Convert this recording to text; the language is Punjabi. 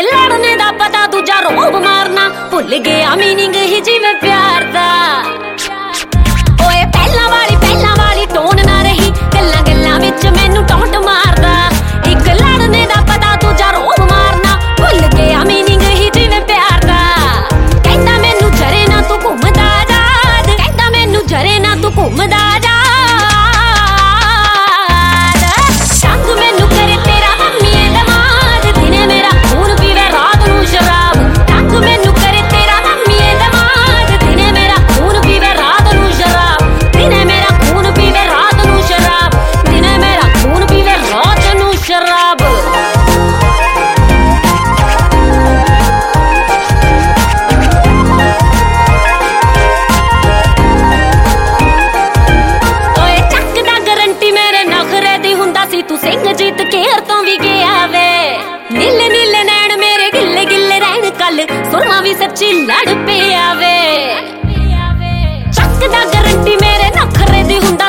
ਲੜਨੇ ਦਾ ਪਤਾ ਦੂਜਾ ਰੋਬ ਮਾਰਨਾ ਭੁੱਲ ਗਿਆ ਮੀਨਿੰਗ ਹੀ ਜਿਵੇਂ ਪਿਆਰ ਦਾ। ਓਏ ਪਹਿਲਾਂ ਵਾਲੀ ਟੋਨ ਨਾ ਰਹੀ ਗੱਲਾਂ ਗੱਲਾਂ ਵਿੱਚ ਮੈਨੂੰ ਟੌਂਟ ਮਾਰਦਾ। ਇੱਕ ਲੜਨੇ ਦਾ ਪਤਾ ਦੂਜਾ ਰੋਬ ਮਾਰਨਾ ਭੁੱਲ ਗਿਆ ਮੀਨਿੰਗ ਹੀ ਜਿਵੇਂ ਪਿਆਰ ਦਾ। ਕਹਿੰਦਾ ਮੈਨੂੰ ਜਰੇ ਨਾ ਤੂੰ ਘੁੰਮਦਾ ਜਾ, ਕਹਿੰਦਾ ਮੈਨੂੰ ਜਰੇ ਨਾ ਤੂੰ ਘੁੰਮਦਾ ਜਾ। ਤੂੰ ਸਿੰਘ ਜੀਤ ਕੇਰ ਤੋਂ ਵੀ ਗਿਆ ਵੇ। ਨੀਲੇ ਨੀਲੇ ਨੈਣ ਮੇਰੇ ਗਿੱਲੇ ਗਿੱਲੇ ਰਹਿਣ ਕੱਲ ਸੁਰਮਾ ਵੀ ਸੱਚੀ ਲੜ ਪਿਆ ਵੇ। ਚੱਕਦਾ ਗਰੰਟੀ ਮੇਰੇ ਨਖਰੇ ਦੀ ਹੁੰਦਾ